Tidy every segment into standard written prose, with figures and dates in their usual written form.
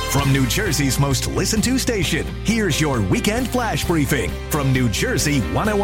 From New Jersey's most listened to station, here's your weekend flash briefing from New Jersey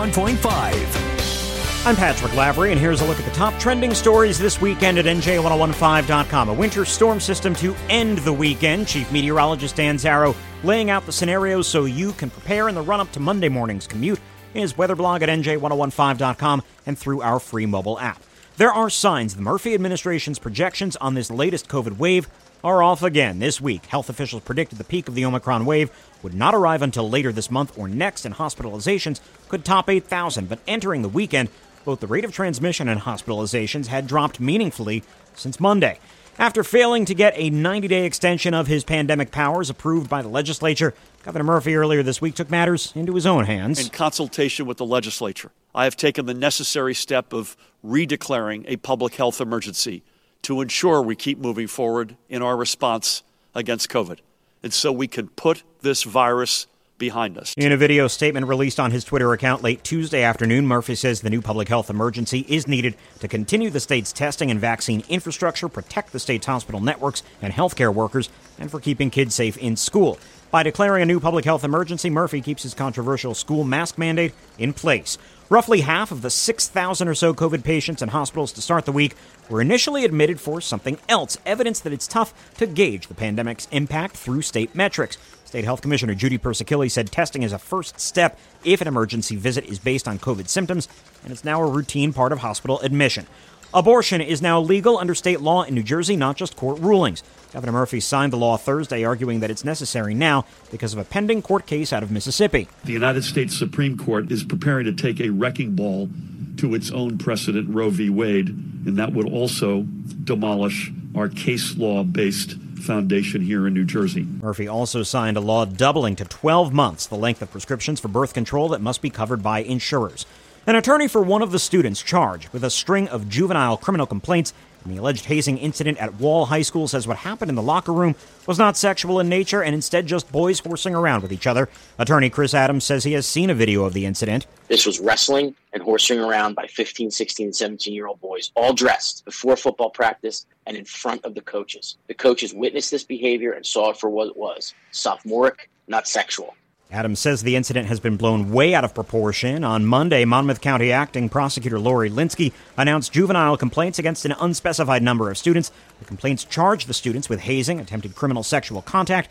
101.5. I'm Patrick Lavery, and here's a look at the top trending stories this weekend at NJ1015.com. A winter storm system to end the weekend. Chief Meteorologist Dan Zarrow laying out the scenarios so you can prepare in the run-up to Monday morning's commute in his weather blog at NJ1015.com and through our free mobile app. There are signs the Murphy administration's projections on this latest COVID wave are off again this week. Health officials predicted the peak of the Omicron wave would not arrive until later this month or next, and hospitalizations could top 8,000. But entering the weekend, both the rate of transmission and hospitalizations had dropped meaningfully since Monday. After failing to get a 90-day extension of his pandemic powers approved by the legislature, Governor Murphy earlier this week took matters into his own hands. In consultation with the legislature, I have taken the necessary step of redeclaring a public health emergency to ensure we keep moving forward in our response against COVID, and so we can put this virus behind us. In a video statement released on his Twitter account late Tuesday afternoon, Murphy says the new public health emergency is needed to continue the state's testing and vaccine infrastructure, protect the state's hospital networks and healthcare workers, and for keeping kids safe in school. By declaring a new public health emergency, Murphy keeps his controversial school mask mandate in place. Roughly half of the 6,000 or so COVID patients in hospitals to start the week were initially admitted for something else, evidence that it's tough to gauge the pandemic's impact through state metrics. State Health Commissioner Judy Persichilli said testing is a first step if an emergency visit is based on COVID symptoms, and it's now a routine part of hospital admission. Abortion is now legal under state law in New Jersey, not just court rulings. Governor Murphy signed the law Thursday, arguing that it's necessary now because of a pending court case out of Mississippi. The United States Supreme Court is preparing to take a wrecking ball to its own precedent, Roe v. Wade, and that would also demolish our case law-based foundation here in New Jersey. Murphy also signed a law doubling to 12 months the length of prescriptions for birth control that must be covered by insurers. An attorney for one of the students charged with a string of juvenile criminal complaints in the alleged hazing incident at Wall High School says what happened in the locker room was not sexual in nature and instead just boys horsing around with each other. Attorney Chris Adams says he has seen a video of the incident. This was wrestling and horsing around by 15, 16, and 17-year-old boys, all dressed before football practice and in front of the coaches. The coaches witnessed this behavior and saw it for what it was, sophomoric, not sexual. Adams says the incident has been blown way out of proportion. On Monday, Monmouth County Acting Prosecutor Lori Linsky announced juvenile complaints against an unspecified number of students. The complaints charged the students with hazing, attempted criminal sexual contact,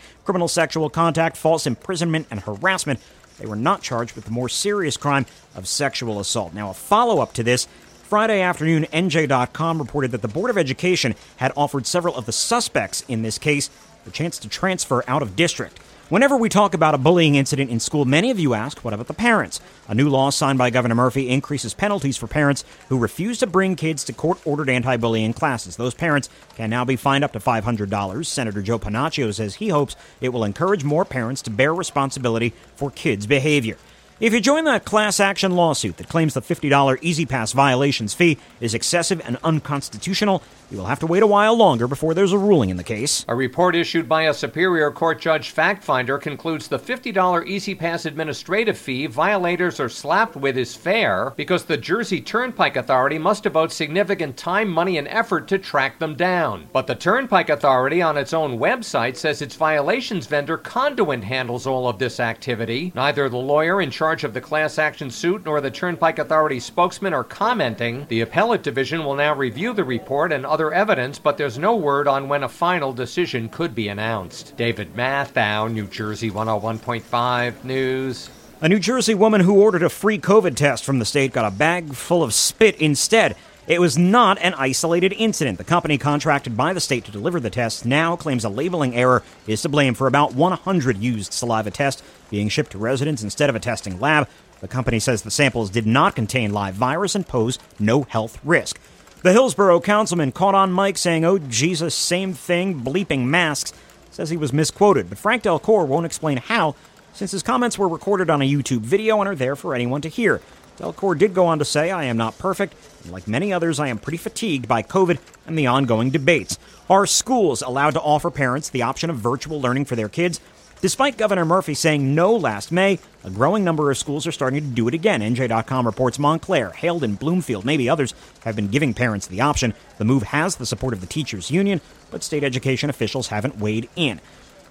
false imprisonment, and harassment. They were not charged with the more serious crime of sexual assault. Now, a follow-up to this, Friday afternoon, NJ.com reported that the Board of Education had offered several of the suspects in this case the chance to transfer out of district. Whenever we talk about a bullying incident in school, many of you ask, what about the parents? A new law signed by Governor Murphy increases penalties for parents who refuse to bring kids to court-ordered anti-bullying classes. Those parents can now be fined up to $500. Senator Joe Panaccio says he hopes it will encourage more parents to bear responsibility for kids' behavior. If you join the class action lawsuit that claims the $50 Easy Pass violations fee is excessive and unconstitutional, you will have to wait a while longer before there's a ruling in the case. A report issued by a Superior Court judge fact-finder concludes the $50 Easy Pass administrative fee violators are slapped with is fair because the Jersey Turnpike Authority must devote significant time, money, and effort to track them down. But the Turnpike Authority on its own website says its violations vendor Conduent handles all of this activity. Neither the lawyer in charge of the class action suit nor the Turnpike Authority spokesman are commenting. The appellate division will now review the report and other evidence, but there's no word on when a final decision could be announced. David Mathau, New Jersey 101.5 News. A New Jersey woman who ordered a free COVID test from the state got a bag full of spit instead. It was not an isolated incident. The company contracted by the state to deliver the tests now claims a labeling error is to blame for about 100 used saliva tests being shipped to residents instead of a testing lab. The company says the samples did not contain live virus and pose no health risk. The Hillsborough councilman caught on mic saying, "Oh, Jesus, same thing, bleeping masks," says he was misquoted. But Frank Delcourt won't explain how, since his comments were recorded on a YouTube video and are there for anyone to hear. Delcourt did go on to say, "I am not perfect, and like many others, I am pretty fatigued by COVID and the ongoing debates. Are schools allowed to offer parents the option of virtual learning for their kids? Despite Governor Murphy saying no last May, a growing number of schools are starting to do it again. NJ.com reports Montclair, Haledon, Bloomfield, maybe others, have been giving parents the option. The move has the support of the teachers' union, but state education officials haven't weighed in.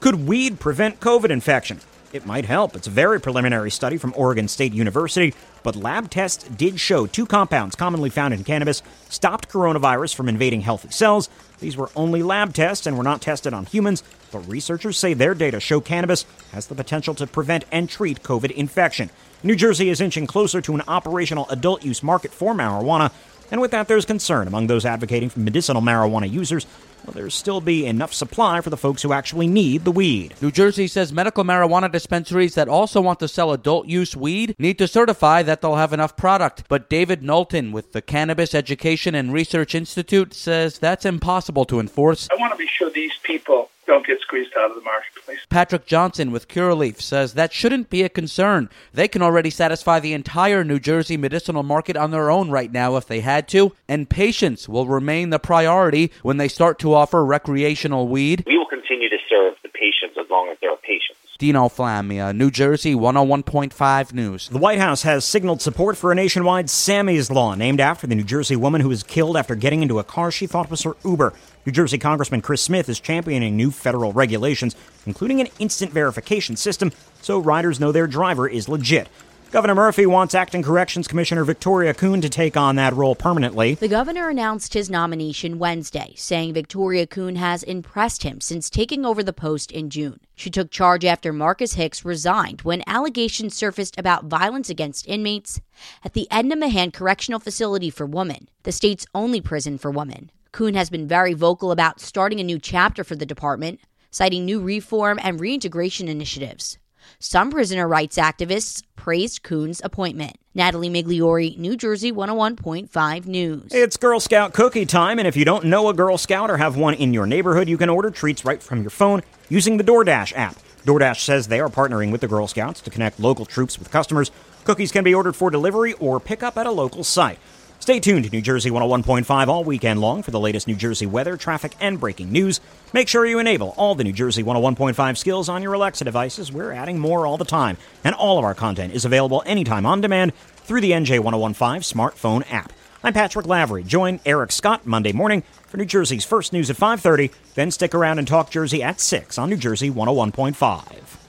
Could weed prevent COVID infection? It might help. It's a very preliminary study from Oregon State University, but lab tests did show 2 compounds commonly found in cannabis stopped coronavirus from invading healthy cells. These were only lab tests and were not tested on humans, but researchers say their data show cannabis has the potential to prevent and treat COVID infection. New Jersey is inching closer to an operational adult use market for marijuana, and with that there's concern among those advocating for medicinal marijuana users. Will there still be enough supply for the folks who actually need the weed? New Jersey says medical marijuana dispensaries that also want to sell adult use weed need to certify that they'll have enough product. But David Knowlton with the Cannabis Education and Research Institute says that's impossible to enforce. I want to be sure these people don't get squeezed out of the marketplace. Patrick Johnson with Curaleaf says that shouldn't be a concern. They can already satisfy the entire New Jersey medicinal market on their own right now if they had to, and patients will remain the priority when they start to offer recreational weed. We will continue to serve the patients as long as there are patients. Dino Flamia, New Jersey 101.5 News. The White House has signaled support for a nationwide Sammy's Law, named after the New Jersey woman who was killed after getting into a car she thought was her Uber. New Jersey Congressman Chris Smith is championing new federal regulations, including an instant verification system, so riders know their driver is legit. Governor Murphy wants Acting Corrections Commissioner Victoria Kuhn to take on that role permanently. The governor announced his nomination Wednesday, saying Victoria Kuhn has impressed him since taking over the post in June. She took charge after Marcus Hicks resigned when allegations surfaced about violence against inmates at the Edna Mahan Correctional Facility for Women, the state's only prison for women. Kuhn has been very vocal about starting a new chapter for the department, citing new reform and reintegration initiatives. Some prisoner rights activists praised Kuhn's appointment. Natalie Migliori, New Jersey 101.5 News. It's Girl Scout cookie time, and if you don't know a Girl Scout or have one in your neighborhood, you can order treats right from your phone using the DoorDash app. DoorDash says they are partnering with the Girl Scouts to connect local troops with customers. Cookies can be ordered for delivery or pickup at a local site. Stay tuned to New Jersey 101.5 all weekend long for the latest New Jersey weather, traffic, and breaking news. Make sure you enable all the New Jersey 101.5 skills on your Alexa devices. We're adding more all the time, and all of our content is available anytime on demand through the NJ 1015 smartphone app. I'm Patrick Lavery. Join Eric Scott Monday morning for New Jersey's first news at 5:30. Then stick around and talk Jersey at 6 on New Jersey 101.5.